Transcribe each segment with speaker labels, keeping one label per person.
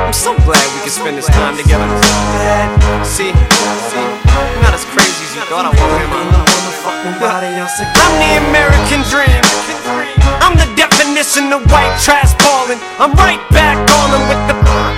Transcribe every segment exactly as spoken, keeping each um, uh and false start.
Speaker 1: I'm so glad we can spend this time together. See, see, I'm not as crazy as you thought I was, am I? I'm the American dream. I'm the definition of white trash ballin'. I'm right back on them with the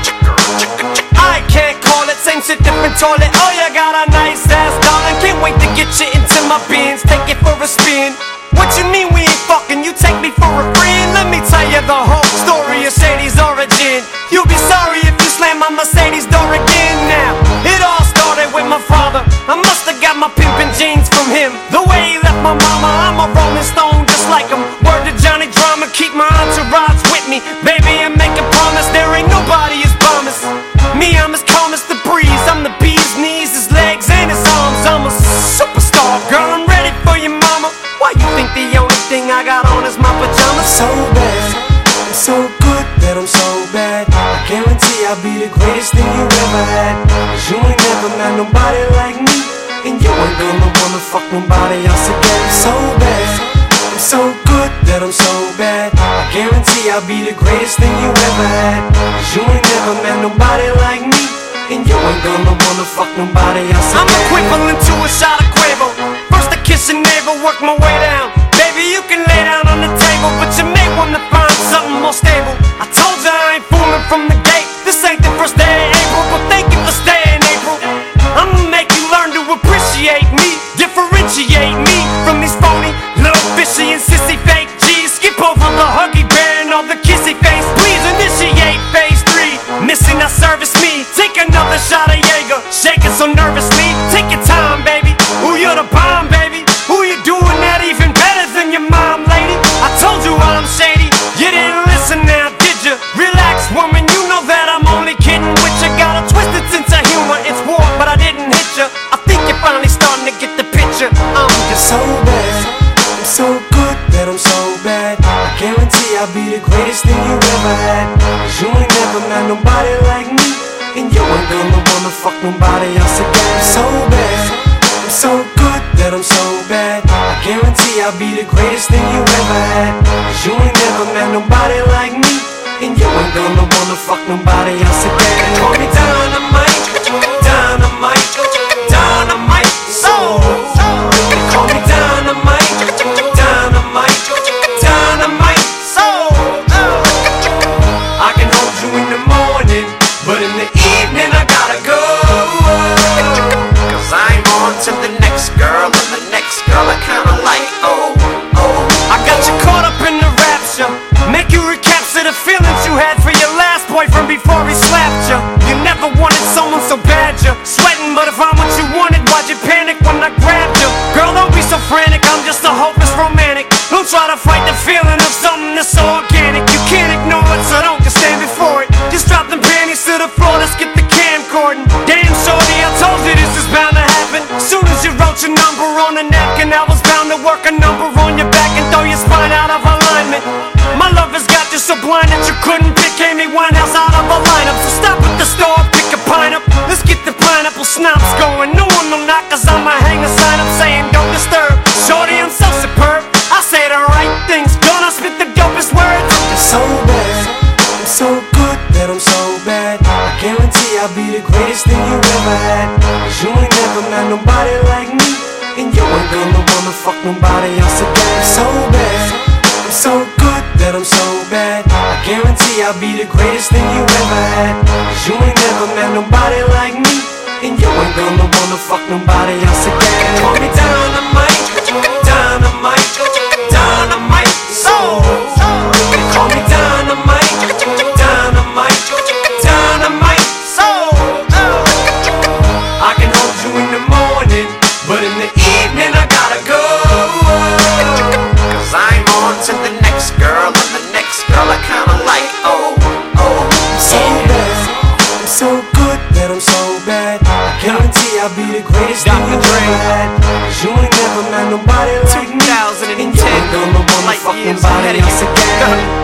Speaker 1: I can't call it, same shit, different toilet. Oh, you got a nice ass, darling. Can't wait to get you into my bins, take it for a spin. What you mean we ain't fucking? You take me for a friend? Let me tell you the whole story of Shady's origin. You'll be sorry if you slam my Mercedes door again. Now, it all started with my father. I musta got my pimpin' jeans from him. The way he left my mama, I'm a rolling stone just like him. Word to Johnny Drama, keep my entourage with me. Baby, I make a promise, there ain't nobody as promised. Me, I'm as calm as the breeze. I'm the bee's knees, his legs, and his arms. I'm a superstar, girl, I'm ready for you, mama. Why you think the only thing I got on is my pajamas?
Speaker 2: So bad, I'm so good that I'm so bad. I guarantee I'll be the greatest thing you ever had. Cause you ain't never met nobody like me, and you ain't gonna wanna fuck nobody else again. So bad, I'm so good that I'm so bad. I guarantee I'll be the greatest thing you ever had. Cause you ain't never met nobody like me, and you ain't gonna wanna fuck nobody else again.
Speaker 1: I'm equivalent to a shot of Quavo. First I kiss your navel, work my way down. Baby, you can lay down on the table, but you may wanna find something more stable. I told you I ain't fooling from the gate. This ain't the first day of April, but thank you for staying, April. I'ma make you learn to appreciate me, differentiate me from these phony, little fishy and sissy fake G's. Skip over the huggy bear and all the kissy face. Please initiate phase three. Missing that service me. Take another shot of Jaeger, shaking so nervously. Take your time, baby. Ooh, you're the bomb, baby. Ooh, you doing that even better than your mom, lady. I told you I'm shady. You didn't listen now, did you? Relax, woman. You know that I'm only kidding with you. Got a twisted sense of humor. It's war, but I didn't hit you. I think you're finally starting to get the picture. I'm just
Speaker 2: so bad. I'm so good that I'm so bad. I guarantee I'll be the greatest thing you ever had. Cause you ain't never met nobody like me, and you ain't gonna wanna fuck nobody else again. So bad, I'm so good that I'm so bad. I guarantee I'll be the greatest thing you ever had. Cause you ain't never met nobody like me, and you ain't gonna wanna fuck nobody else again.
Speaker 1: call me Dynamite, Dynamite, Dynamite. So, they call me Dynamite, Dynamite, Dynamite. So, I can hold you in the morning, but in the evening I gotta go. Cause I'm on to the next girl, and the next girl I kinda like. Oh, oh. I got you caught up in the rapture. Make you recapture the feelings you had for your last boyfriend before he slapped you. You never wanted someone so bad you're sweating, but if I'm what you wanted, why'd you panic when I grabbed you? Girl, don't be so frantic, I'm just a hopeless romantic. Don't try to fight the feeling of something that's so organic. You can't ignore it, so don't just stand before it. Just drop them panties to the floor, let's get the camcording. Damn shorty, I told you this is bound to happen. Soon as you wrote your number on a napkin, I was bound to work a number on your back and throw your spine out of alignment. My love has got you so blind that you couldn't pick Amy Winehouse out of a lineup. So stop at the store, pick a pint up. Let's get the pineapple schnapps going. No one will knock, cause I'ma hang a sign up saying don't disturb. Shorty, I'm so superb, I say the right things, gonna spit the dopest words.
Speaker 2: I'm so bad, I'm so good that I'm so bad. I guarantee I'll be the greatest thing you ever had. Cause you ain't never met nobody like me, and you ain't gonna wanna fuck nobody else again. So bad, I'm so good that I'm so bad. I guarantee I'll be the greatest thing you ever had. Cause you ain't never met nobody like me, and you ain't gonna wanna fuck nobody else again.
Speaker 1: Call me Dynamite, Dynamite, Dynamite. So, they call me Dynamite, Dynamite, Dynamite. So, I can hold you in the morning, but in the evening I gotta go. Cause I'm on to the next girl, and the next girl I kinda like. Oh, oh.
Speaker 2: So bad, I'm so good that I'm so bad. I guarantee I'll be the greatest thing you ever had. Cause you ain't never met nobody like me, and you ain't gonna wanna fuck nobody else again.